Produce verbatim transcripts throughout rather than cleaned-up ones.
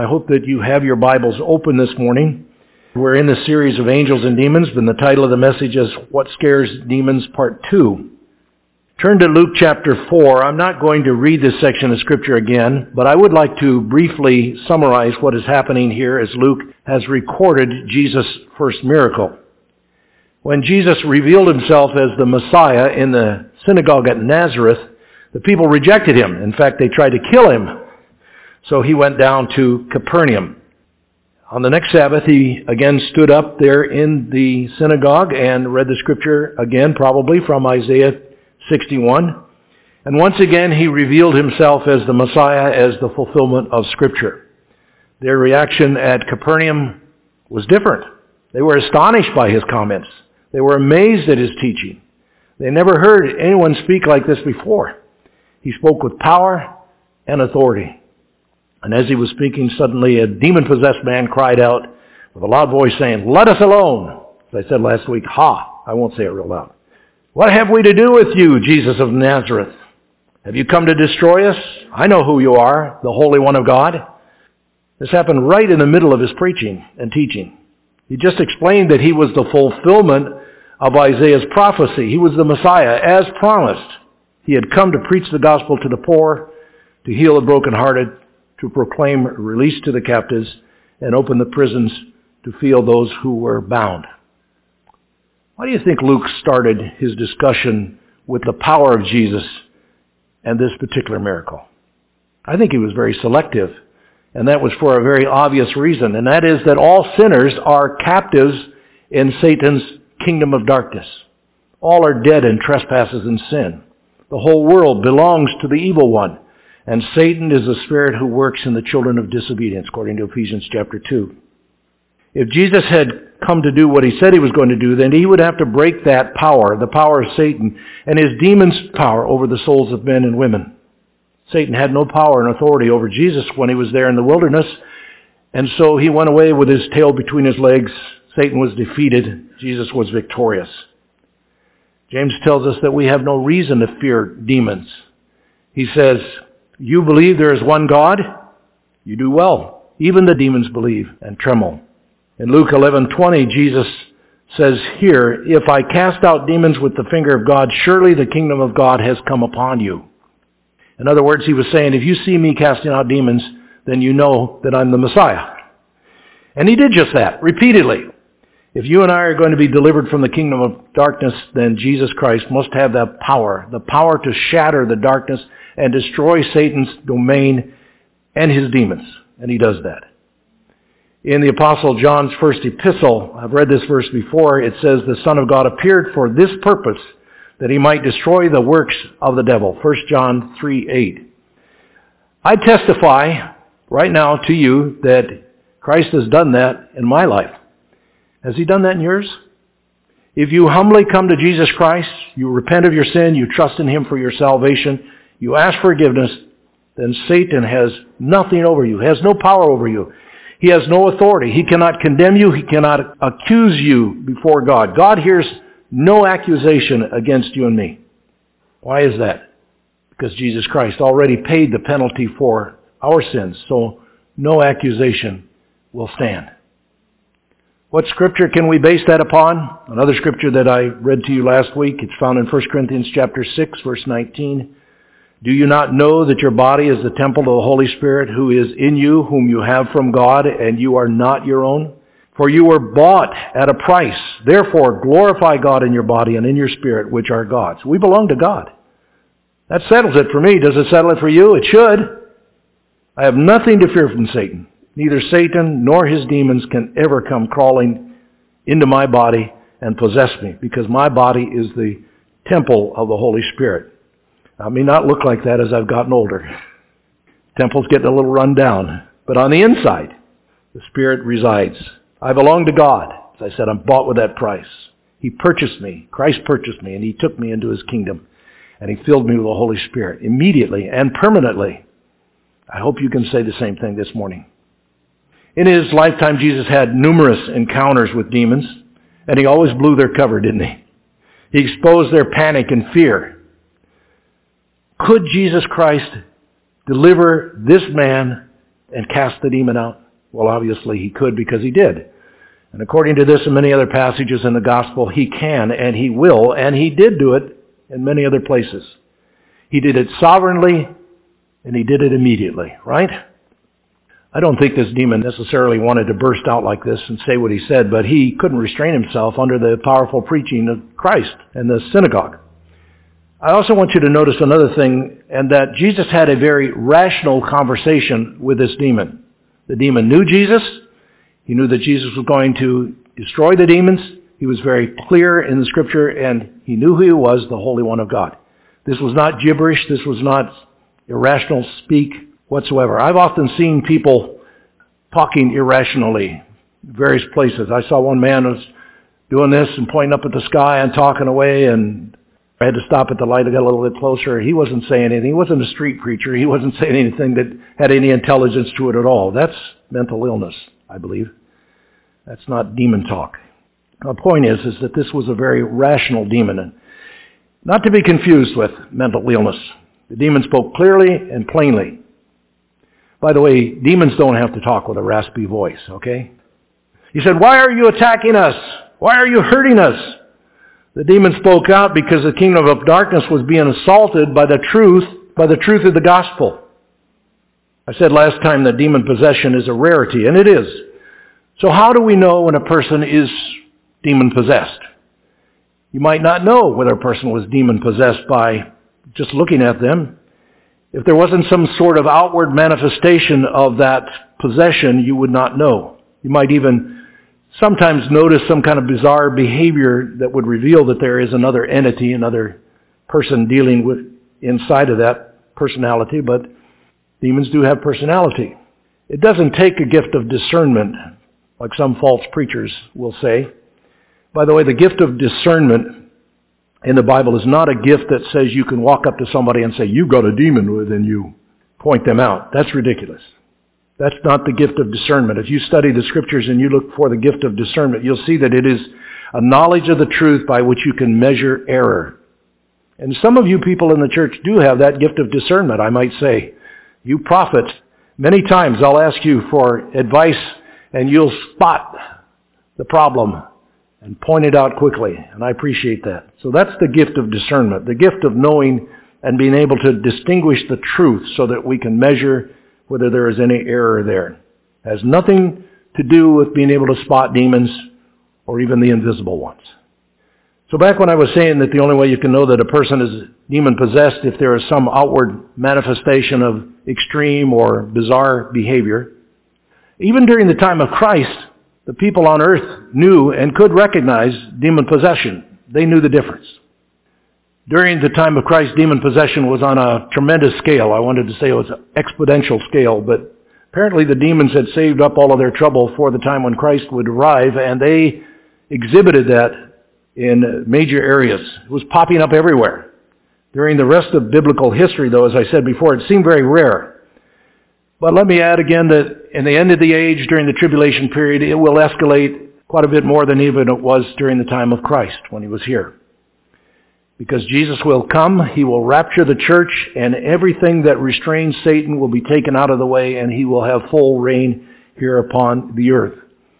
I hope that you have your Bibles open this morning. We're in the series of Angels and Demons, and the title of the message is What Scares Demons, Part two. Turn to Luke chapter four. I'm not going to read this section of Scripture again, but I would like to briefly summarize what is happening here as Luke has recorded Jesus' first miracle. When Jesus revealed himself as the Messiah in the synagogue at Nazareth, the people rejected him. In fact, they tried to kill him. So he went down to Capernaum. On the next Sabbath, he again stood up there in the synagogue and read the Scripture again, probably from Isaiah sixty-one. And once again, he revealed himself as the Messiah, as the fulfillment of Scripture. Their reaction at Capernaum was different. They were astonished by his comments. They were amazed at his teaching. They never heard anyone speak like this before. He spoke with power and authority. And as he was speaking, suddenly a demon-possessed man cried out with a loud voice saying, "Let us alone." As I said last week, ha, I won't say it real loud. "What have we to do with you, Jesus of Nazareth? Have you come to destroy us? I know who you are, the Holy One of God." This happened right in the middle of his preaching and teaching. He just explained that he was the fulfillment of Isaiah's prophecy. He was the Messiah, as promised. He had come to preach the gospel to the poor, to heal the brokenhearted, to proclaim release to the captives, and open the prisons to feel those who were bound. Why do you think Luke started his discussion with the power of Jesus and this particular miracle? I think he was very selective, and that was for a very obvious reason, and that is that all sinners are captives in Satan's kingdom of darkness. All are dead in trespasses and sin. The whole world belongs to the evil one. And Satan is the spirit who works in the children of disobedience, according to Ephesians chapter two. If Jesus had come to do what he said he was going to do, then he would have to break that power, the power of Satan, and his demon's power over the souls of men and women. Satan had no power and authority over Jesus when he was there in the wilderness, and so he went away with his tail between his legs. Satan was defeated. Jesus was victorious. James tells us that we have no reason to fear demons. He says, "You believe there is one God? You do well. Even the demons believe and tremble." In Luke eleven twenty, Jesus says here, "If I cast out demons with the finger of God, surely the kingdom of God has come upon you." In other words, he was saying, if you see me casting out demons, then you know that I'm the Messiah. And he did just that, repeatedly. If you and I are going to be delivered from the kingdom of darkness, then Jesus Christ must have that power, the power to shatter the darkness and destroy Satan's domain and his demons. And he does that. In the Apostle John's first epistle, I've read this verse before, it says, "The Son of God appeared for this purpose, that he might destroy the works of the devil." First John three eight. I testify right now to you that Christ has done that in my life. Has he done that in yours? If you humbly come to Jesus Christ, you repent of your sin, you trust in him for your salvation, you ask forgiveness, then Satan has nothing over you, has no power over you. He has no authority. He cannot condemn you. He cannot accuse you before God. God hears no accusation against you and me. Why is that? Because Jesus Christ already paid the penalty for our sins, so no accusation will stand. What scripture can we base that upon? Another scripture that I read to you last week, it's found in First Corinthians chapter six, verse nineteen. "Do you not know that your body is the temple of the Holy Spirit who is in you, whom you have from God, and you are not your own? For you were bought at a price. Therefore glorify God in your body and in your spirit, which are God's." We belong to God. That settles it for me. Does it settle it for you? It should. I have nothing to fear from Satan. Neither Satan nor his demons can ever come crawling into my body and possess me, because my body is the temple of the Holy Spirit. I may not look like that as I've gotten older. Temple's getting a little run down. But on the inside, the Spirit resides. I belong to God. As I said, I'm bought with that price. He purchased me. Christ purchased me, and he took me into his kingdom. And he filled me with the Holy Spirit immediately and permanently. I hope you can say the same thing this morning. In his lifetime, Jesus had numerous encounters with demons, and he always blew their cover, didn't he? He exposed their panic and fear. Could Jesus Christ deliver this man and cast the demon out? Well, obviously he could, because he did. And according to this and many other passages in the gospel, he can and he will, and he did do it in many other places. He did it sovereignly, and he did it immediately, right? I don't think this demon necessarily wanted to burst out like this and say what he said, but he couldn't restrain himself under the powerful preaching of Christ and the synagogue. I also want you to notice another thing, and that Jesus had a very rational conversation with this demon. The demon knew Jesus. He knew that Jesus was going to destroy the demons. He was very clear in the Scripture, and he knew who he was, the Holy One of God. This was not gibberish. This was not irrational speak whatsoever. I've often seen people talking irrationally in various places. I saw one man who was doing this and pointing up at the sky and talking away, and I had to stop at the light and get a little bit closer. He wasn't saying anything. He wasn't a street preacher. He wasn't saying anything that had any intelligence to it at all. That's mental illness, I believe. That's not demon talk. The point is, is that this was a very rational demon, and not to be confused with mental illness. The demon spoke clearly and plainly. By the way, demons don't have to talk with a raspy voice, okay? He said, "Why are you attacking us? Why are you hurting us?" The demon spoke out because the kingdom of darkness was being assaulted by the truth, by the truth of the gospel. I said last time that demon possession is a rarity, and it is. So how do we know when a person is demon possessed? You might not know whether a person was demon possessed by just looking at them. If there wasn't some sort of outward manifestation of that possession, you would not know. You might even sometimes notice some kind of bizarre behavior that would reveal that there is another entity, another person dealing with inside of that personality, but demons do have personality. It doesn't take a gift of discernment, like some false preachers will say. By the way, the gift of discernment in the Bible is not a gift that says you can walk up to somebody and say, "You've got a demon," within you point them out. That's ridiculous. That's not the gift of discernment. If you study the Scriptures and you look for the gift of discernment, you'll see that it is a knowledge of the truth by which you can measure error. And some of you people in the church do have that gift of discernment, I might say. You prophets, many times I'll ask you for advice and you'll spot the problem and point it out quickly, and I appreciate that. So that's the gift of discernment, the gift of knowing and being able to distinguish the truth so that we can measure whether there is any error there. It has nothing to do with being able to spot demons or even the invisible ones. So back when I was saying that the only way you can know that a person is demon-possessed if there is some outward manifestation of extreme or bizarre behavior, even during the time of Christ, the people on earth knew and could recognize demon possession. They knew the difference. During the time of Christ, demon possession was on a tremendous scale. I wanted to say it was an exponential scale, but apparently the demons had saved up all of their trouble for the time when Christ would arrive, and they exhibited that in major areas. It was popping up everywhere. During the rest of biblical history, though, as I said before, it seemed very rare. But let me add again that in the end of the age, during the tribulation period, it will escalate quite a bit more than even it was during the time of Christ when he was here. Because Jesus will come, he will rapture the church, and everything that restrains Satan will be taken out of the way, and he will have full reign here upon the earth.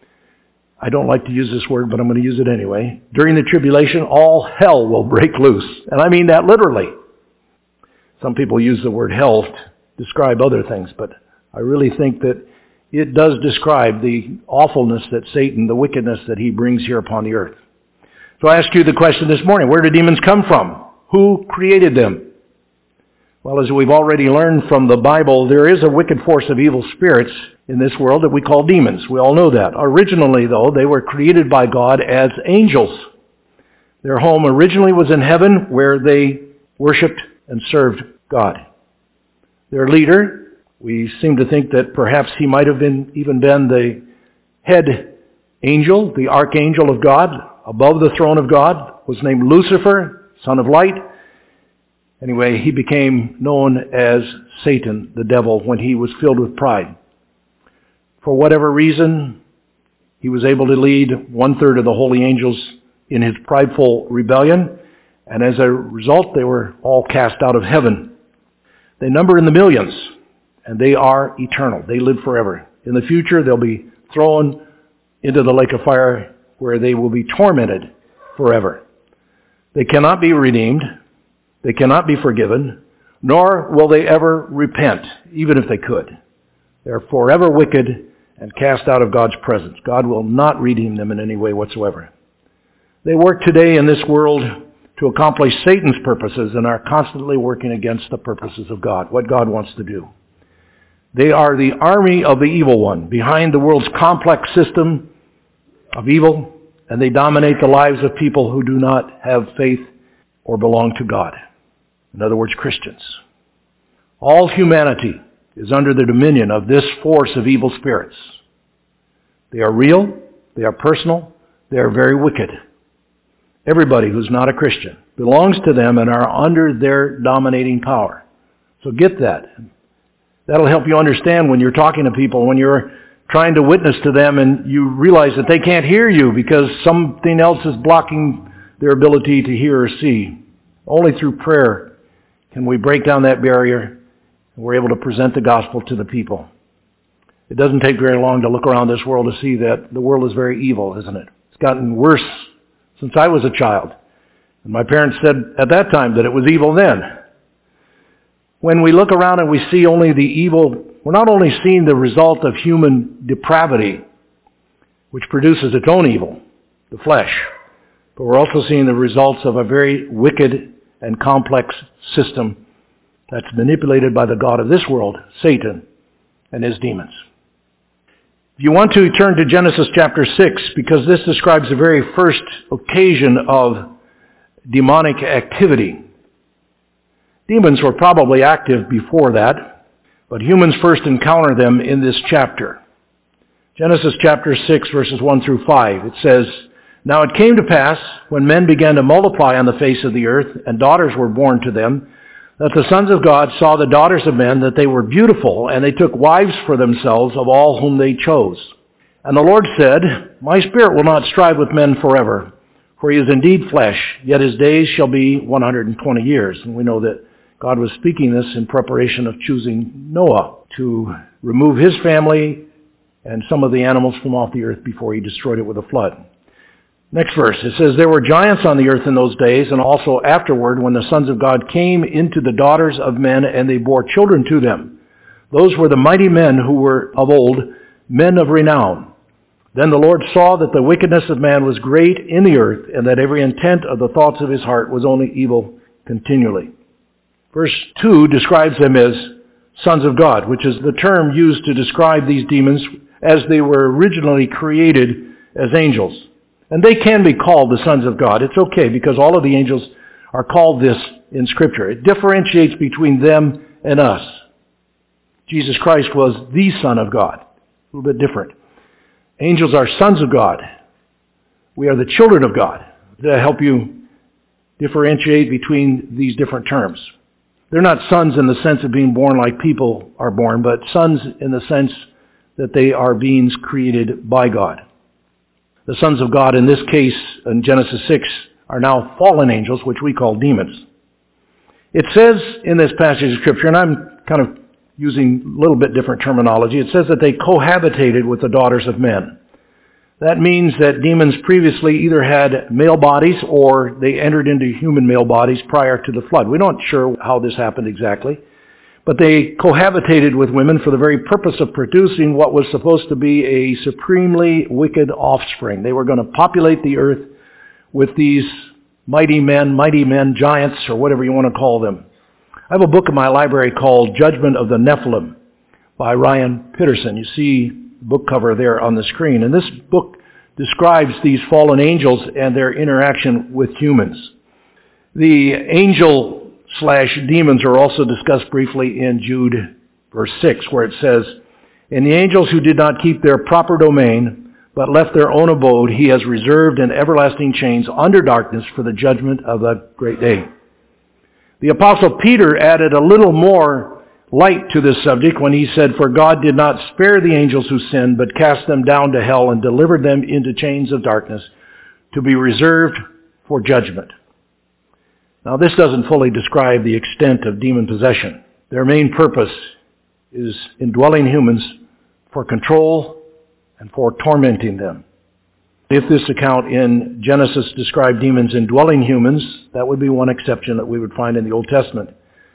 I don't like to use this word, but I'm going to use it anyway. During the tribulation, all hell will break loose. And I mean that literally. Some people use the word hell to describe other things, but I really think that it does describe the awfulness that Satan, the wickedness that he brings here upon the earth. So I ask you the question this morning, where do demons come from? Who created them? Well, as we've already learned from the Bible, there is a wicked force of evil spirits in this world that we call demons. We all know that. Originally, though, they were created by God as angels. Their home originally was in heaven, where they worshiped and served God. Their leader, we seem to think that perhaps he might have been even been the head angel, the archangel of God, above the throne of God, was named Lucifer, son of light. Anyway, he became known as Satan, the devil, when he was filled with pride. For whatever reason, he was able to lead one-third of the holy angels in his prideful rebellion, and as a result, they were all cast out of heaven. They number in the millions. and they are eternal. They live forever. In the future, they'll be thrown into the lake of fire where they will be tormented forever. They cannot be redeemed. They cannot be forgiven, nor will they ever repent, even if they could. They're forever wicked and cast out of God's presence. God will not redeem them in any way whatsoever. They work today in this world to accomplish Satan's purposes and are constantly working against the purposes of God, what God wants to do. They are the army of the evil one, behind the world's complex system of evil, and they dominate the lives of people who do not have faith or belong to God. In other words, Christians. All humanity is under the dominion of this force of evil spirits. They are real, they are personal, they are very wicked. Everybody who's not a Christian belongs to them and are under their dominating power. So get that. That'll help you understand when you're talking to people, when you're trying to witness to them and you realize that they can't hear you because something else is blocking their ability to hear or see. Only through prayer can we break down that barrier and we're able to present the gospel to the people. It doesn't take very long to look around this world to see that the world is very evil, isn't it? It's gotten worse since I was a child. And my parents said at that time that it was evil then. When we look around and we see only the evil, we're not only seeing the result of human depravity, which produces its own evil, the flesh, but we're also seeing the results of a very wicked and complex system that's manipulated by the god of this world, Satan, and his demons. If you want to, turn to Genesis chapter six, because this describes the very first occasion of demonic activity. Demons were probably active before that, but humans first encounter them in this chapter. Genesis chapter six, verses one through five, it says, "Now it came to pass, when men began to multiply on the face of the earth, and daughters were born to them, that the sons of God saw the daughters of men, that they were beautiful, and they took wives for themselves of all whom they chose. And the Lord said, My spirit will not strive with men forever, for he is indeed flesh, yet his days shall be one hundred twenty years. And we know that God was speaking this in preparation of choosing Noah to remove his family and some of the animals from off the earth before he destroyed it with a flood. Next verse, it says, "There were giants on the earth in those days, and also afterward, when the sons of God came into the daughters of men, and they bore children to them. Those were the mighty men who were of old, men of renown. Then the Lord saw that the wickedness of man was great in the earth, and that every intent of the thoughts of his heart was only evil continually." Verse two describes them as sons of God, which is the term used to describe these demons as they were originally created as angels. And they can be called the sons of God. It's okay, because all of the angels are called this in Scripture. It differentiates between them and us. Jesus Christ was the Son of God. A little bit different. Angels are sons of God. We are the children of God. To help you differentiate between these different terms. They're not sons in the sense of being born like people are born, but sons in the sense that they are beings created by God. The sons of God in this case, in Genesis six, are now fallen angels, which we call demons. It says in this passage of Scripture, and I'm kind of using a little bit different terminology, it says that they cohabitated with the daughters of men. That means that demons previously either had male bodies or they entered into human male bodies prior to the flood. We're not sure how this happened exactly. But they cohabitated with women for the very purpose of producing what was supposed to be a supremely wicked offspring. They were going to populate the earth with these mighty men, mighty men, giants, or whatever you want to call them. I have a book in my library called Judgment of the Nephilim by Ryan Pitterson. You see the book cover there on the screen. And this book describes these fallen angels and their interaction with humans. The angel slash demons are also discussed briefly in Jude verse six, where it says, "And the angels who did not keep their proper domain, but left their own abode, he has reserved in everlasting chains under darkness for the judgment of the great day." The Apostle Peter added a little more light to this subject when he said, "For God did not spare the angels who sinned, but cast them down to hell and delivered them into chains of darkness to be reserved for judgment." Now, this doesn't fully describe the extent of demon possession. Their main purpose is indwelling humans for control and for tormenting them. If this account in Genesis described demons indwelling humans, that would be one exception that we would find in the Old Testament.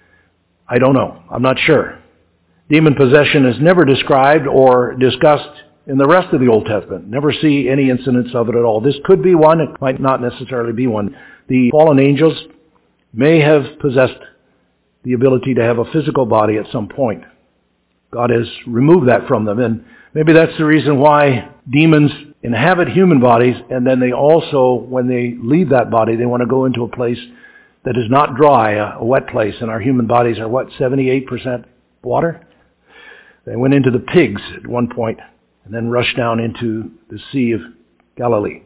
I don't know. I'm not sure. Demon possession is never described or discussed in the rest of the Old Testament. Never see any incidents of it at all. This could be one. It might not necessarily be one. The fallen angels may have possessed the ability to have a physical body at some point. God has removed that from them. And maybe that's the reason why demons inhabit human bodies, and then they also, when they leave that body, they want to go into a place that is not dry, a wet place. And our human bodies are, what, seventy-eight percent water? They went into the pigs at one point and then rushed down into the Sea of Galilee.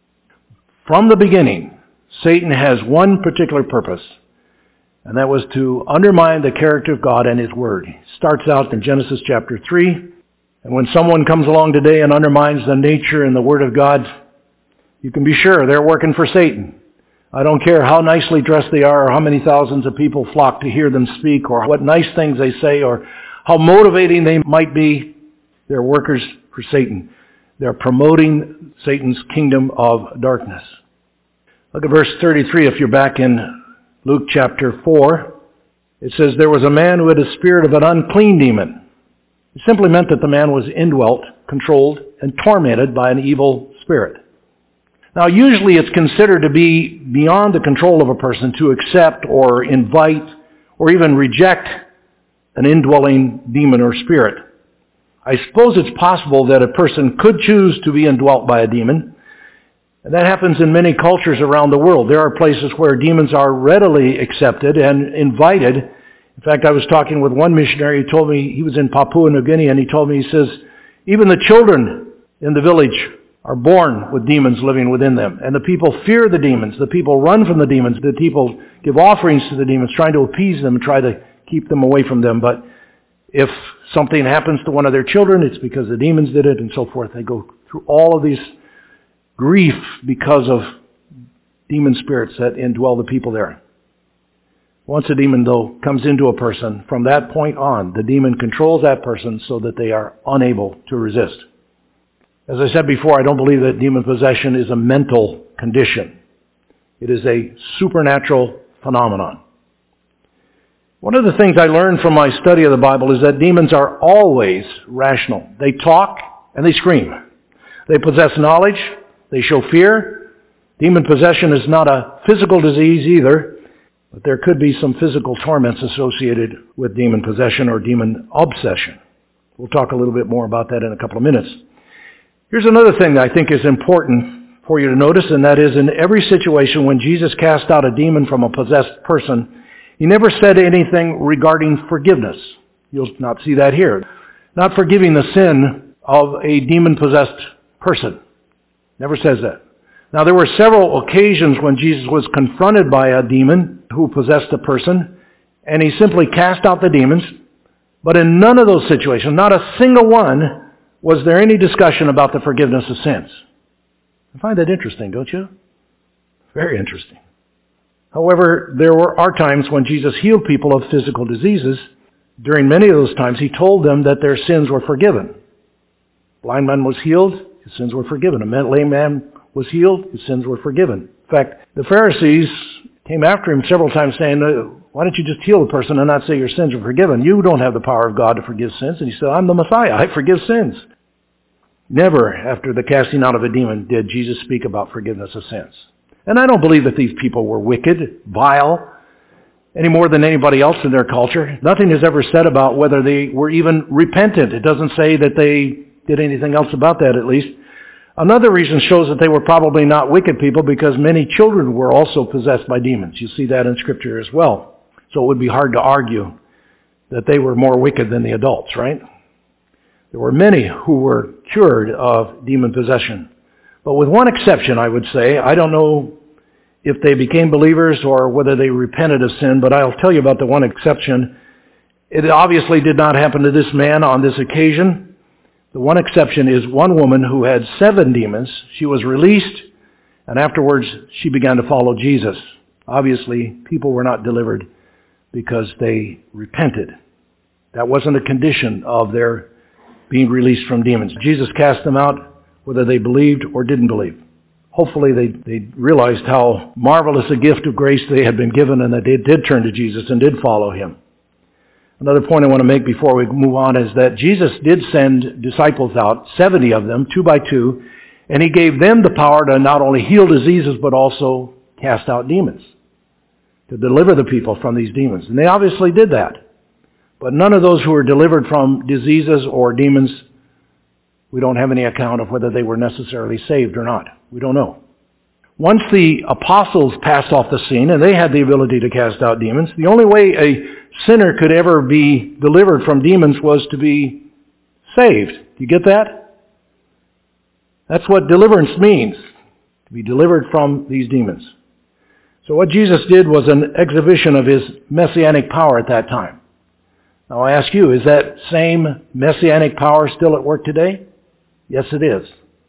From the beginning, Satan has one particular purpose, and that was to undermine the character of God and His Word. He starts out in Genesis chapter three, and when someone comes along today and undermines the nature and the Word of God, you can be sure they're working for Satan. I don't care how nicely dressed they are, or how many thousands of people flock to hear them speak, or what nice things they say, or how motivating they might be. They're workers for Satan. They're promoting Satan's kingdom of darkness. Look at verse thirty-three if you're back in Luke chapter four. It says, there was a man who had a spirit of an unclean demon. It simply meant that the man was indwelt, controlled, and tormented by an evil spirit. Now, usually it's considered to be beyond the control of a person to accept or invite or even reject an indwelling demon or spirit. I suppose it's possible that a person could choose to be indwelt by a demon, and that happens in many cultures around the world. There are places where demons are readily accepted and invited. In fact, I was talking with one missionary. He told me, he was in Papua New Guinea, and he told me, he says, even the children in the village are born with demons living within them. And the people fear the demons. The people run from the demons. The people give offerings to the demons, trying to appease them and try to keep them away from them. But if something happens to one of their children, it's because the demons did it, and so forth. They go through all of these grief because of demon spirits that indwell the people there. Once a demon, though, comes into a person, from that point on, the demon controls that person so that they are unable to resist. As I said before, I don't believe that demon possession is a mental condition. It is a supernatural phenomenon. One of the things I learned from my study of the Bible is that demons are always rational. They talk and they scream. They possess knowledge. They show fear. Demon possession is not a physical disease either, but there could be some physical torments associated with demon possession or demon obsession. We'll talk a little bit more about that in a couple of minutes. Here's another thing that I think is important for you to notice, and that is in every situation when Jesus cast out a demon from a possessed person, He never said anything regarding forgiveness. You'll not see that here. Not forgiving the sin of a demon-possessed person. Never says that. Now, there were several occasions when Jesus was confronted by a demon who possessed a person, and He simply cast out the demons. But in none of those situations, not a single one, was there any discussion about the forgiveness of sins. I find that interesting, don't you? Very interesting. However, there were, are times when Jesus healed people of physical diseases. During many of those times, He told them that their sins were forgiven. Blind man was healed, his sins were forgiven. A lame man was healed, his sins were forgiven. In fact, the Pharisees came after Him several times saying, why don't you just heal the person and not say your sins are forgiven? You don't have the power of God to forgive sins. And He said, I'm the Messiah. I forgive sins. Never, after the casting out of a demon, did Jesus speak about forgiveness of sins. And I don't believe that these people were wicked, vile, any more than anybody else in their culture. Nothing is ever said about whether they were even repentant. It doesn't say that they did anything else about that, at least. Another reason shows that they were probably not wicked people because many children were also possessed by demons. You see that in Scripture as well. So it would be hard to argue that they were more wicked than the adults, right? There were many who were cured of demon possession. But with one exception, I would say, I don't know if they became believers or whether they repented of sin, but I'll tell you about the one exception. It obviously did not happen to this man on this occasion. The one exception is one woman who had seven demons. She was released, and afterwards she began to follow Jesus. Obviously, people were not delivered because they repented. That wasn't a condition of their being released from demons. Jesus cast them out whether they believed or didn't believe. Hopefully they, they realized how marvelous a gift of grace they had been given and that they did turn to Jesus and did follow him. Another point I want to make before we move on is that Jesus did send disciples out, seventy of them, two by two, and he gave them the power to not only heal diseases but also cast out demons, to deliver the people from these demons. And they obviously did that. But none of those who were delivered from diseases or demons, we don't have any account of whether they were necessarily saved or not. We don't know. Once the apostles passed off the scene and they had the ability to cast out demons, the only way a sinner could ever be delivered from demons was to be saved. Do you get that? That's what deliverance means, to be delivered from these demons. So what Jesus did was an exhibition of his messianic power at that time. Now I ask you, is that same messianic power still at work today? Yes, it is.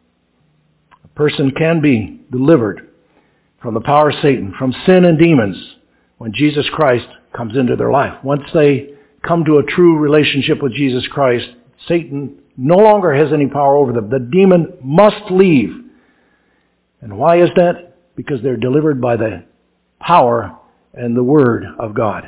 A person can be delivered from the power of Satan, from sin and demons, when Jesus Christ comes into their life. Once they come to a true relationship with Jesus Christ, Satan no longer has any power over them. The demon must leave. And why is that? Because they're delivered by the power and the Word of God.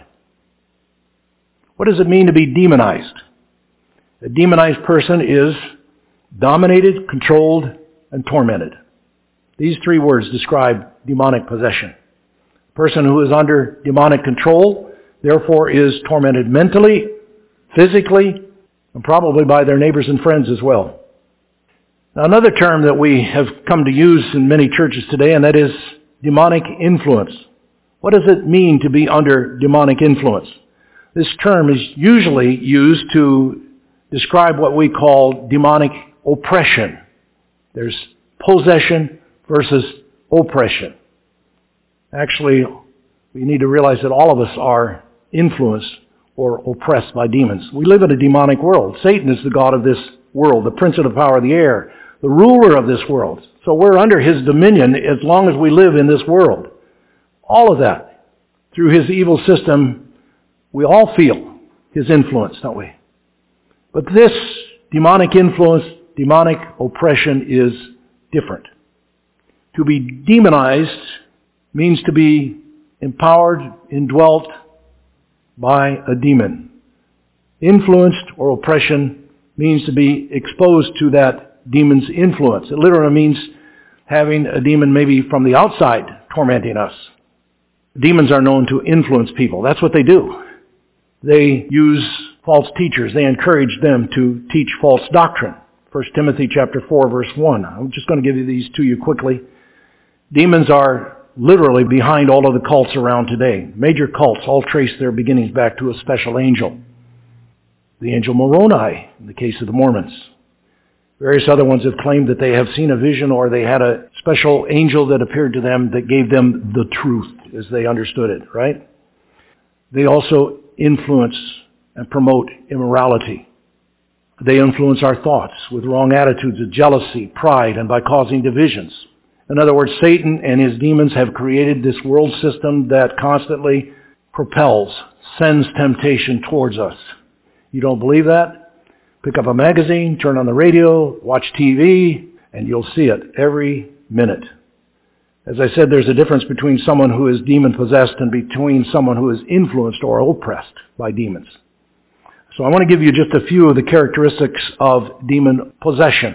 What does it mean to be demonized? A demonized person is dominated, controlled, and tormented. These three words describe demonic possession. A person who is under demonic control, therefore, is tormented mentally, physically, and probably by their neighbors and friends as well. Now, another term that we have come to use in many churches today, and that is demonic influence. What does it mean to be under demonic influence? This term is usually used to describe what we call demonic oppression. There's possession versus oppression. Actually, we need to realize that all of us are influenced or oppressed by demons. We live in a demonic world. Satan is the god of this world, the prince of the power of the air, the ruler of this world. So we're under his dominion as long as we live in this world. All of that, through his evil system, we all feel his influence, don't we? But this demonic influence, demonic oppression is different. To be demonized means to be empowered, indwelt by a demon. Influenced or oppression means to be exposed to that demon's influence. It literally means having a demon maybe from the outside tormenting us. Demons are known to influence people. That's what they do. They use false teachers. They encourage them to teach false doctrine. First Timothy chapter four, verse one. I'm just going to give you these to you quickly. Demons are literally behind all of the cults around today. Major cults all trace their beginnings back to a special angel. The angel Moroni, in the case of the Mormons. Various other ones have claimed that they have seen a vision or they had a special angel that appeared to them that gave them the truth as they understood it, right? They also influence and promote immorality. They influence our thoughts with wrong attitudes of jealousy, pride, and by causing divisions. In other words, Satan and his demons have created this world system that constantly propels, sends temptation towards us. You don't believe that? Pick up a magazine, turn on the radio, watch T V, and you'll see it every minute. As I said, there's a difference between someone who is demon-possessed and between someone who is influenced or oppressed by demons. So I want to give you just a few of the characteristics of demon possession.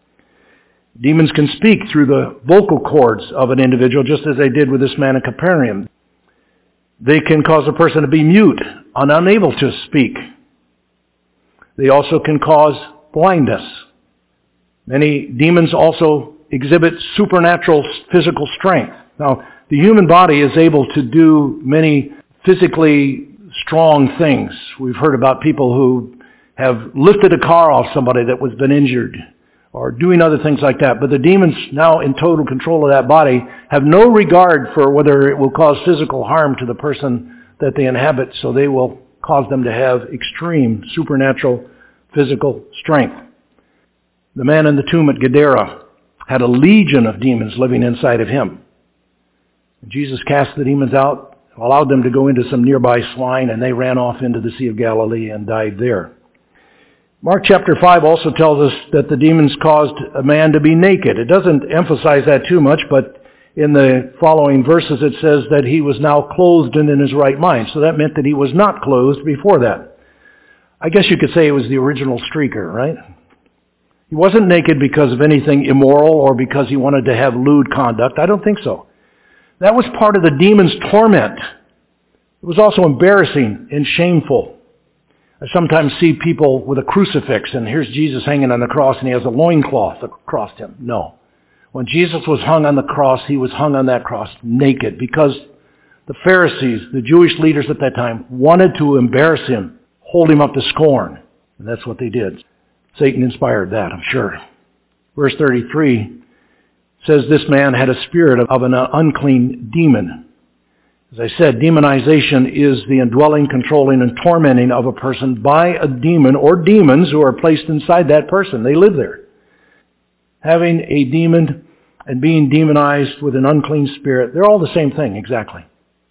Demons can speak through the vocal cords of an individual, just as they did with this man in Capernaum. They can cause a person to be mute and unable to speak. They also can cause blindness. Many demons also exhibit supernatural physical strength. Now, the human body is able to do many physically strong things. We've heard about people who have lifted a car off somebody that was been injured or doing other things like that. But the demons, now in total control of that body, have no regard for whether it will cause physical harm to the person that they inhabit, so they will cause them to have extreme supernatural physical strength. The man in the tomb at Gadara had a legion of demons living inside of him. Jesus cast the demons out. allowed them to go into some nearby swine, and they ran off into the Sea of Galilee and died there. Mark chapter five also tells us that the demons caused a man to be naked. It doesn't emphasize that too much, but in the following verses it says that he was now clothed and in his right mind. So that meant that he was not clothed before that. I guess you could say it was the original streaker, right? He wasn't naked because of anything immoral or because he wanted to have lewd conduct. I don't think so. That was part of the demon's torment. It was also embarrassing and shameful. I sometimes see people with a crucifix, and here's Jesus hanging on the cross, and he has a loincloth across him. No. When Jesus was hung on the cross, he was hung on that cross naked because the Pharisees, the Jewish leaders at that time, wanted to embarrass him, hold him up to scorn. And that's what they did. Satan inspired that, I'm sure. Verse thirty-three says this man had a spirit of an unclean demon. As I said, demonization is the indwelling, controlling, and tormenting of a person by a demon or demons who are placed inside that person. They live there. Having a demon and being demonized with an unclean spirit, they're all the same thing, exactly.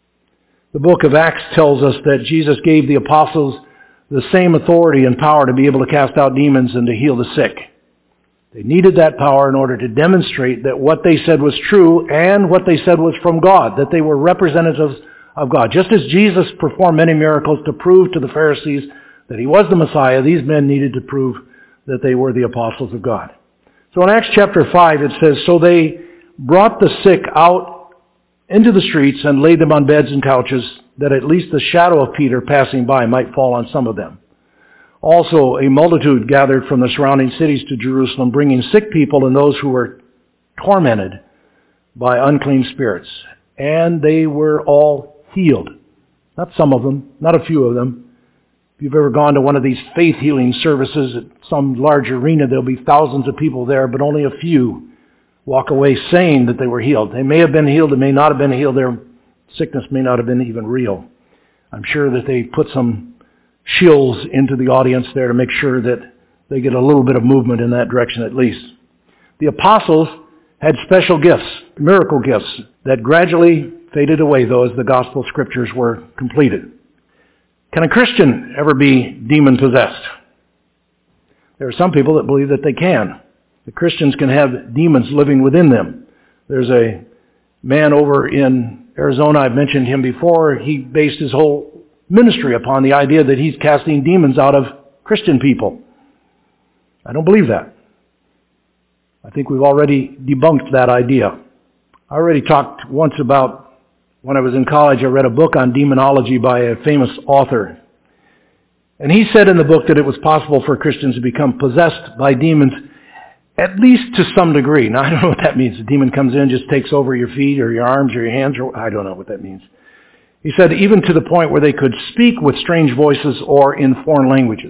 The book of Acts tells us that Jesus gave the apostles the same authority and power to be able to cast out demons and to heal the sick. They needed that power in order to demonstrate that what they said was true and what they said was from God, that they were representatives of God. Just as Jesus performed many miracles to prove to the Pharisees that he was the Messiah, these men needed to prove that they were the apostles of God. So in Acts chapter five it says, so they brought the sick out into the streets and laid them on beds and couches, that at least the shadow of Peter passing by might fall on some of them. Also, a multitude gathered from the surrounding cities to Jerusalem, bringing sick people and those who were tormented by unclean spirits. And they were all healed. Not some of them, not a few of them. If you've ever gone to one of these faith healing services at some large arena, there'll be thousands of people there, but only a few walk away saying that they were healed. They may have been healed, they may not have been healed. Their sickness may not have been even real. I'm sure that they put some shills into the audience there to make sure that they get a little bit of movement in that direction at least. The apostles had special gifts, miracle gifts, that gradually faded away though as the gospel scriptures were completed. Can a Christian ever be demon-possessed? There are some people that believe that they can. The Christians can have demons living within them. There's a man over in Arizona, I've mentioned him before. He based his whole ministry upon the idea that he's casting demons out of Christian people. I don't believe that. I think we've already debunked that idea. I already talked once about when I was in college, I read a book on demonology by a famous author. And he said in the book that it was possible for Christians to become possessed by demons, at least to some degree. Now, I don't know what that means. The demon comes in, just takes over your feet or your arms or your hands, or I don't know what that means. He said even to the point where they could speak with strange voices or in foreign languages.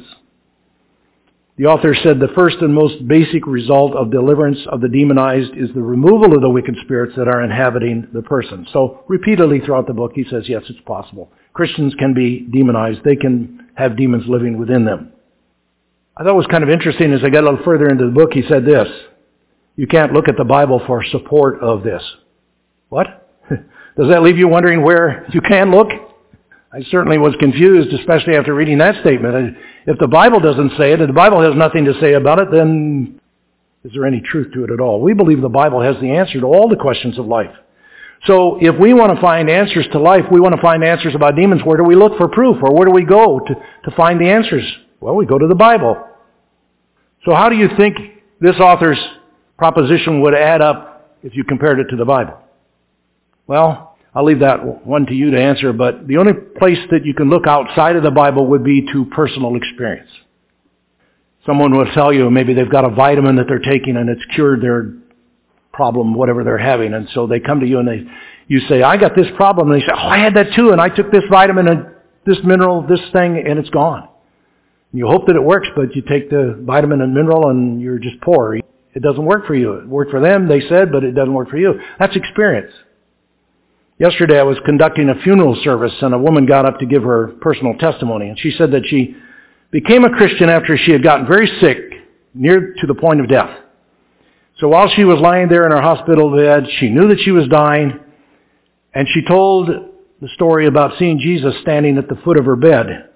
The author said the first and most basic result of deliverance of the demonized is the removal of the wicked spirits that are inhabiting the person. So repeatedly throughout the book he says, yes, it's possible. Christians can be demonized. They can have demons living within them. I thought it was kind of interesting as I got a little further into the book, he said this, you can't look at the Bible for support of this. What? Does that leave you wondering where you can look? I certainly was confused, especially after reading that statement. If the Bible doesn't say it, if the Bible has nothing to say about it, then is there any truth to it at all? We believe the Bible has the answer to all the questions of life. So if we want to find answers to life, we want to find answers about demons, where do we look for proof? Or where do we go to, to find the answers? Well, we go to the Bible. So how do you think this author's proposition would add up if you compared it to the Bible? Well, I'll leave that one to you to answer, but the only place that you can look outside of the Bible would be to personal experience. Someone will tell you maybe they've got a vitamin that they're taking and it's cured their problem, whatever they're having, and so they come to you and they, you say, I got this problem, and they say, oh, I had that too, and I took this vitamin and this mineral, this thing, and it's gone. And you hope that it works, but you take the vitamin and mineral and you're just poor. It doesn't work for you. It worked for them, they said, but it doesn't work for you. That's experience. Yesterday I was conducting a funeral service and a woman got up to give her personal testimony, and she said that she became a Christian after she had gotten very sick, near to the point of death. So while she was lying there in her hospital bed, she knew that she was dying, and she told the story about seeing Jesus standing at the foot of her bed.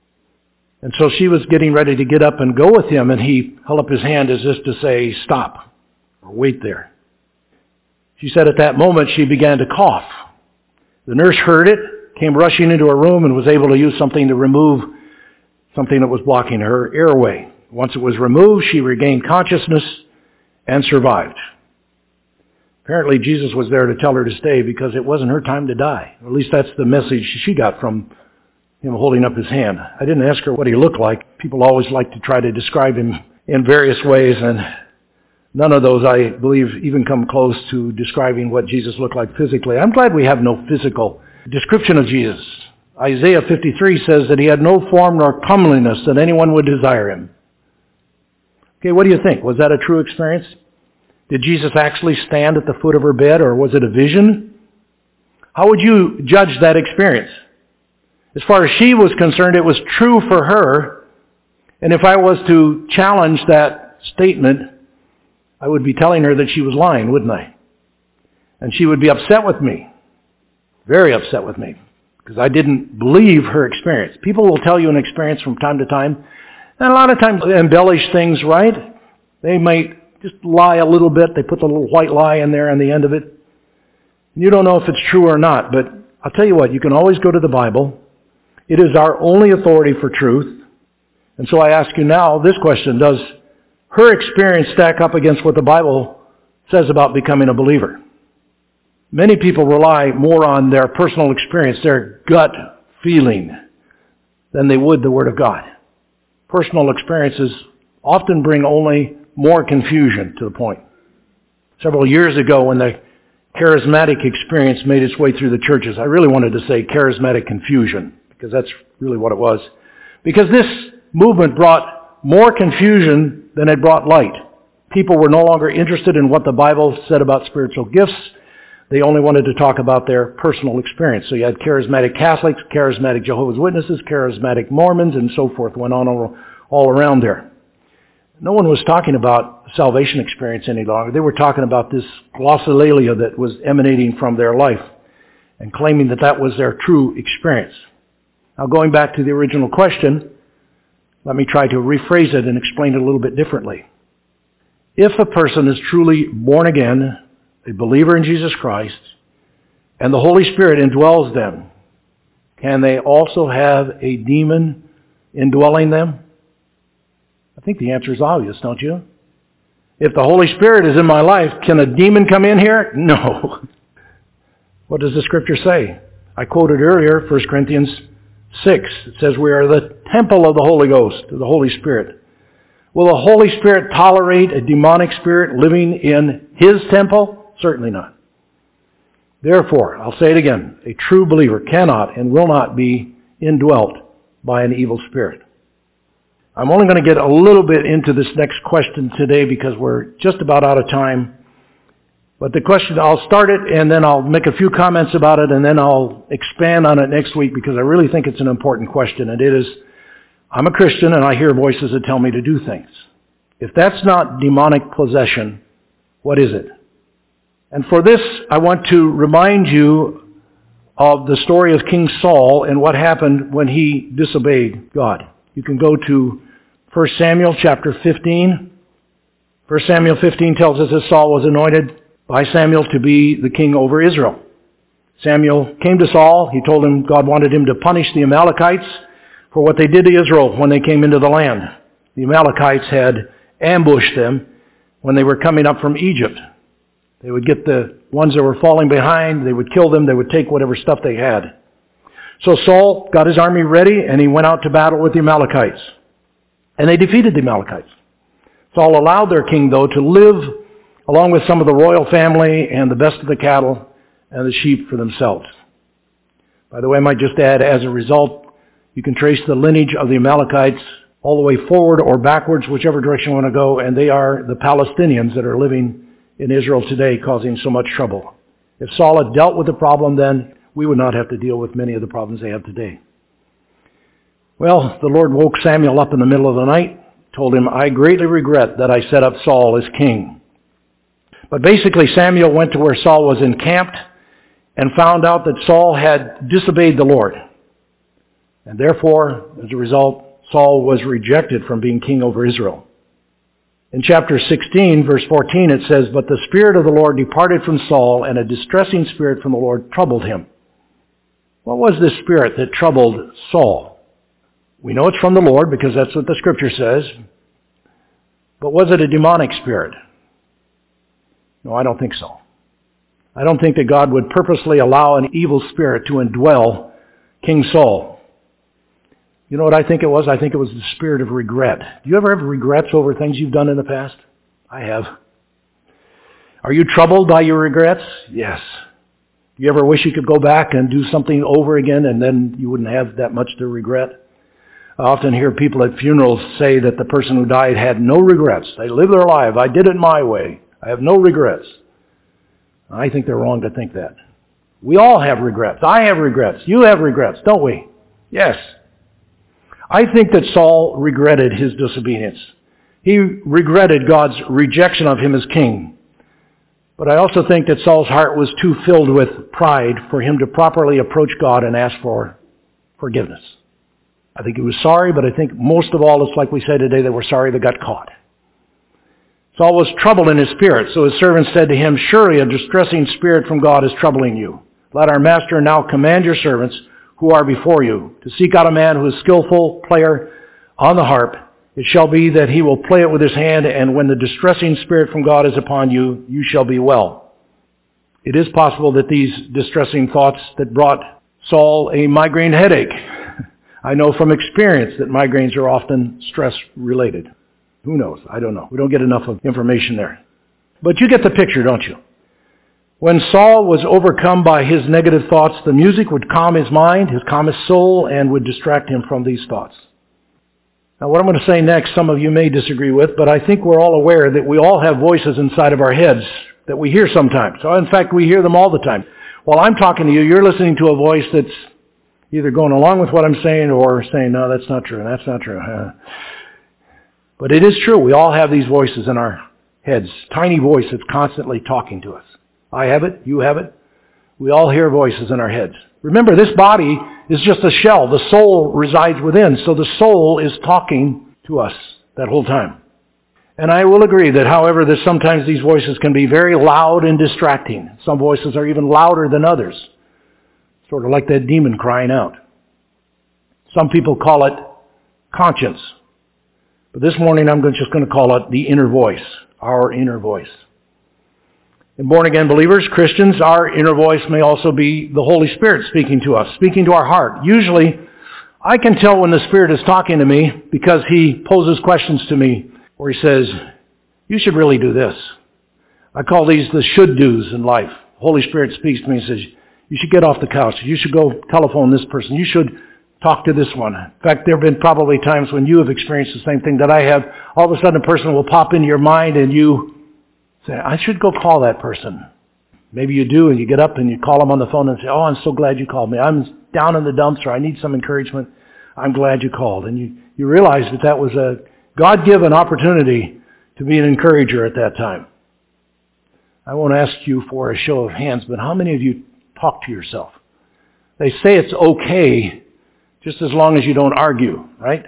And so she was getting ready to get up and go with him, and he held up his hand as if to say, stop, or wait there. She said at that moment she began to cough. The nurse heard it, came rushing into her room, and was able to use something to remove something that was blocking her airway. Once it was removed, she regained consciousness and survived. Apparently Jesus was there to tell her to stay because it wasn't her time to die. At least that's the message she got from him holding up his hand. I didn't ask her what he looked like. People always like to try to describe him in various ways, and none of those, I believe, even come close to describing what Jesus looked like physically. I'm glad we have no physical description of Jesus. Isaiah fifty-three says that he had no form nor comeliness that anyone would desire him. Okay, what do you think? Was that a true experience? Did Jesus actually stand at the foot of her bed, or was it a vision? How would you judge that experience? As far as she was concerned, it was true for her. And if I was to challenge that statement, I would be telling her that she was lying, wouldn't I? And she would be upset with me. Very upset with me. Because I didn't believe her experience. People will tell you an experience from time to time. And a lot of times they embellish things, right? They might just lie a little bit. They put the little white lie in there on the end of it. You don't know if it's true or not. But I'll tell you what, you can always go to the Bible. It is our only authority for truth. And so I ask you now this question. Does her experience stack up against what the Bible says about becoming a believer? Many people rely more on their personal experience, their gut feeling, than they would the Word of God. Personal experiences often bring only more confusion to the point. Several years ago, when the charismatic experience made its way through the churches, I really wanted to say charismatic confusion, because that's really what it was. Because this movement brought more confusion than it brought light. People were no longer interested in what the Bible said about spiritual gifts. They only wanted to talk about their personal experience. So you had charismatic Catholics, charismatic Jehovah's Witnesses, charismatic Mormons, and so forth went on all, all around there. No one was talking about salvation experience any longer. They were talking about this glossolalia that was emanating from their life and claiming that that was their true experience. Now, going back to the original question, let me try to rephrase it and explain it a little bit differently. If a person is truly born again, a believer in Jesus Christ, and the Holy Spirit indwells them, can they also have a demon indwelling them? I think the answer is obvious, don't you? If the Holy Spirit is in my life, can a demon come in here? No. What does the Scripture say? I quoted earlier, First Corinthians six. It says we are the temple of the Holy Ghost, of the Holy Spirit. Will the Holy Spirit tolerate a demonic spirit living in His temple? Certainly not. Therefore, I'll say it again, a true believer cannot and will not be indwelt by an evil spirit. I'm only going to get a little bit into this next question today because we're just about out of time. But the question, I'll start it and then I'll make a few comments about it and then I'll expand on it next week because I really think it's an important question. And it is, I'm a Christian and I hear voices that tell me to do things. If that's not demonic possession, what is it? And for this, I want to remind you of the story of King Saul and what happened when he disobeyed God. You can go to First Samuel chapter fifteen. First Samuel fifteen tells us that Saul was anointed by Samuel to be the king over Israel. Samuel came to Saul. He told him God wanted him to punish the Amalekites for what they did to Israel when they came into the land. The Amalekites had ambushed them when they were coming up from Egypt. They would get the ones that were falling behind. They would kill them. They would take whatever stuff they had. So Saul got his army ready and he went out to battle with the Amalekites. And they defeated the Amalekites. Saul allowed their king, though, to live along with some of the royal family and the best of the cattle and the sheep for themselves. By the way, I might just add, as a result, you can trace the lineage of the Amalekites all the way forward or backwards, whichever direction you want to go, and they are the Palestinians that are living in Israel today, causing so much trouble. If Saul had dealt with the problem then, we would not have to deal with many of the problems they have today. Well, the Lord woke Samuel up in the middle of the night, told him, I greatly regret that I set up Saul as king. But basically Samuel went to where Saul was encamped, and found out that Saul had disobeyed the Lord. And therefore, as a result, Saul was rejected from being king over Israel. In chapter sixteen, verse fourteen, it says, "But the Spirit of the Lord departed from Saul, and a distressing spirit from the Lord troubled him." What was this spirit that troubled Saul? We know it's from the Lord because that's what the Scripture says. But was it a demonic spirit? No, I don't think so. I don't think that God would purposely allow an evil spirit to indwell King Saul. You know what I think it was? I think it was the spirit of regret. Do you ever have regrets over things you've done in the past? I have. Are you troubled by your regrets? Yes. Do you ever wish you could go back and do something over again and then you wouldn't have that much to regret? I often hear people at funerals say that the person who died had no regrets. They lived their life. I did it my way. I have no regrets. I think they're wrong to think that. We all have regrets. I have regrets. You have regrets, don't we? Yes. I think that Saul regretted his disobedience. He regretted God's rejection of him as king. But I also think that Saul's heart was too filled with pride for him to properly approach God and ask for forgiveness. I think he was sorry, but I think most of all, it's like we said today, they were sorry they got caught. Saul was troubled in his spirit, so his servants said to him, "Surely a distressing spirit from God is troubling you. Let our master now command your servants who are before you to seek out a man who is skillful player on the harp. It shall be that he will play it with his hand, and when the distressing spirit from God is upon you, you shall be well." It is possible that these distressing thoughts that brought Saul a migraine headache. I know from experience that migraines are often stress-related. Who knows? I don't know. We don't get enough of information there. But you get the picture, don't you? When Saul was overcome by his negative thoughts, the music would calm his mind, his calm his soul, and would distract him from these thoughts. Now, what I'm going to say next, some of you may disagree with, but I think we're all aware that we all have voices inside of our heads that we hear sometimes. So, in fact, we hear them all the time. While I'm talking to you, you're listening to a voice that's either going along with what I'm saying or saying, "No, that's not true, that's not true." Uh, But it is true. We all have these voices in our heads. Tiny voice that's constantly talking to us. I have it. You have it. We all hear voices in our heads. Remember, this body is just a shell. The soul resides within. So the soul is talking to us that whole time. And I will agree that, however, that sometimes these voices can be very loud and distracting. Some voices are even louder than others. Sort of like that demon crying out. Some people call it conscience. But this morning I'm just going to call it the inner voice, our inner voice. In born-again believers, Christians, our inner voice may also be the Holy Spirit speaking to us, speaking to our heart. Usually, I can tell when the Spirit is talking to me because He poses questions to me where He says, "You should really do this." I call these the should-dos in life. The Holy Spirit speaks to me and says, "You should get off the couch. You should go telephone this person. You should talk to this one." In fact, there have been probably times when you have experienced the same thing that I have. All of a sudden a person will pop into your mind and you say, "I should go call that person." Maybe you do, and you get up and you call them on the phone and say, "Oh, I'm so glad you called me. I'm down in the dumps, or I need some encouragement. I'm glad you called." And you, you realize that that was a God-given opportunity to be an encourager at that time. I won't ask you for a show of hands, but how many of you talk to yourself? They say it's okay just as long as you don't argue, right?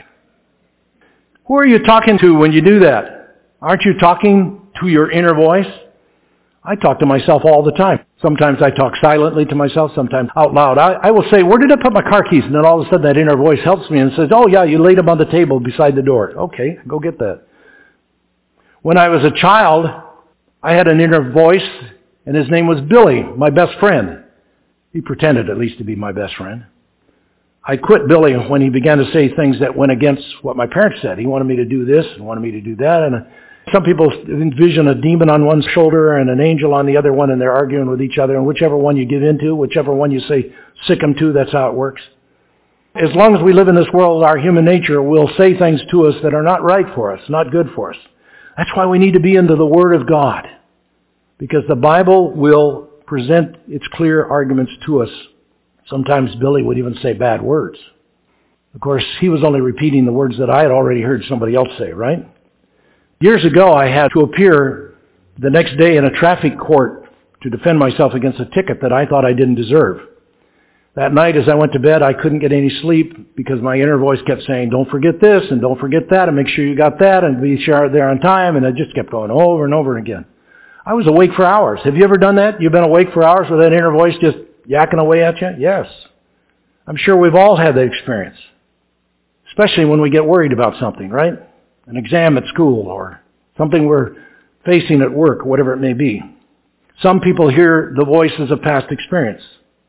Who are you talking to when you do that? Aren't you talking to your inner voice? I talk to myself all the time. Sometimes I talk silently to myself, sometimes out loud. I, I will say, "Where did I put my car keys?" And then all of a sudden that inner voice helps me and says, "Oh yeah, you laid them on the table beside the door." Okay, go get that. When I was a child, I had an inner voice, and his name was Billy, my best friend. He pretended at least to be my best friend. I quit Billy when he began to say things that went against what my parents said. He wanted me to do this and wanted me to do that. And some people envision a demon on one shoulder and an angel on the other one, and they're arguing with each other. And whichever one you give into, whichever one you say sick 'em to, that's how it works. As long as we live in this world, our human nature will say things to us that are not right for us, not good for us. That's why we need to be into the Word of God, because the Bible will present its clear arguments to us. Sometimes Billy would even say bad words. Of course, he was only repeating the words that I had already heard somebody else say, right? Years ago, I had to appear the next day in a traffic court to defend myself against a ticket that I thought I didn't deserve. That night as I went to bed, I couldn't get any sleep because my inner voice kept saying, don't forget this and don't forget that and make sure you got that and be sure there on time. And it just kept going over and over again. I was awake for hours. Have you ever done that? You've been awake for hours with that inner voice just yakking away at you? Yes. I'm sure we've all had that experience. Especially when we get worried about something, right? An exam at school or something we're facing at work, whatever it may be. Some people hear the voices of past experience.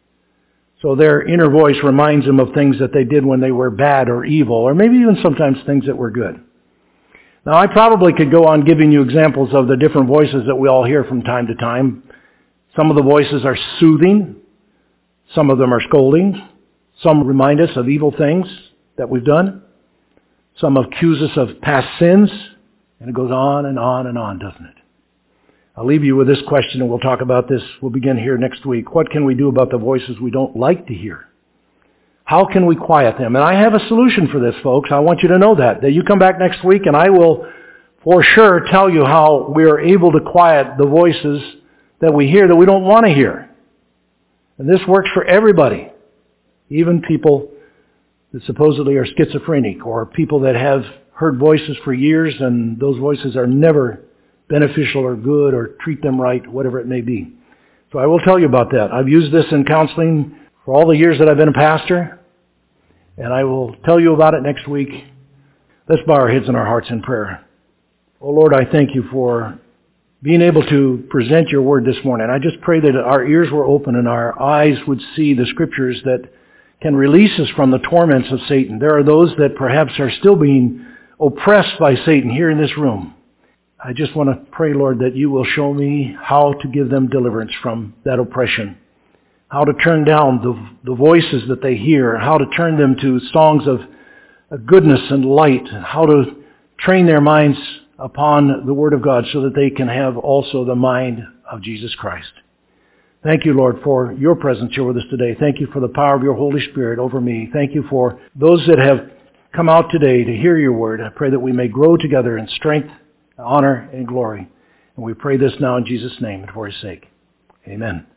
So their inner voice reminds them of things that they did when they were bad or evil, or maybe even sometimes things that were good. Now, I probably could go on giving you examples of the different voices that we all hear from time to time. Some of the voices are soothing. Some of them are scolding. Some remind us of evil things that we've done. Some accuse us of past sins. And it goes on and on and on, doesn't it? I'll leave you with this question, and we'll talk about this. We'll begin here next week. What can we do about the voices we don't like to hear? How can we quiet them? And I have a solution for this, folks. I want you to know that. That you come back next week, and I will for sure tell you how we are able to quiet the voices that we hear that we don't want to hear. And this works for everybody, even people that supposedly are schizophrenic or people that have heard voices for years, and those voices are never beneficial or good or treat them right, whatever it may be. So I will tell you about that. I've used this in counseling for all the years that I've been a pastor, and I will tell you about it next week. Let's bow our heads and our hearts in prayer. Oh Lord, I thank you for being able to present your word this morning. I just pray that our ears were open and our eyes would see the scriptures that can release us from the torments of Satan. There are those that perhaps are still being oppressed by Satan here in this room. I just want to pray, Lord, that you will show me how to give them deliverance from that oppression, how to turn down the, the voices that they hear, how to turn them to songs of goodness and light, how to train their minds upon the Word of God so that they can have also the mind of Jesus Christ. Thank you, Lord, for your presence here with us today. Thank you for the power of your Holy Spirit over me. Thank you for those that have come out today to hear your word. I pray that we may grow together in strength, honor, and glory. And we pray this now in Jesus' name and for his sake. Amen.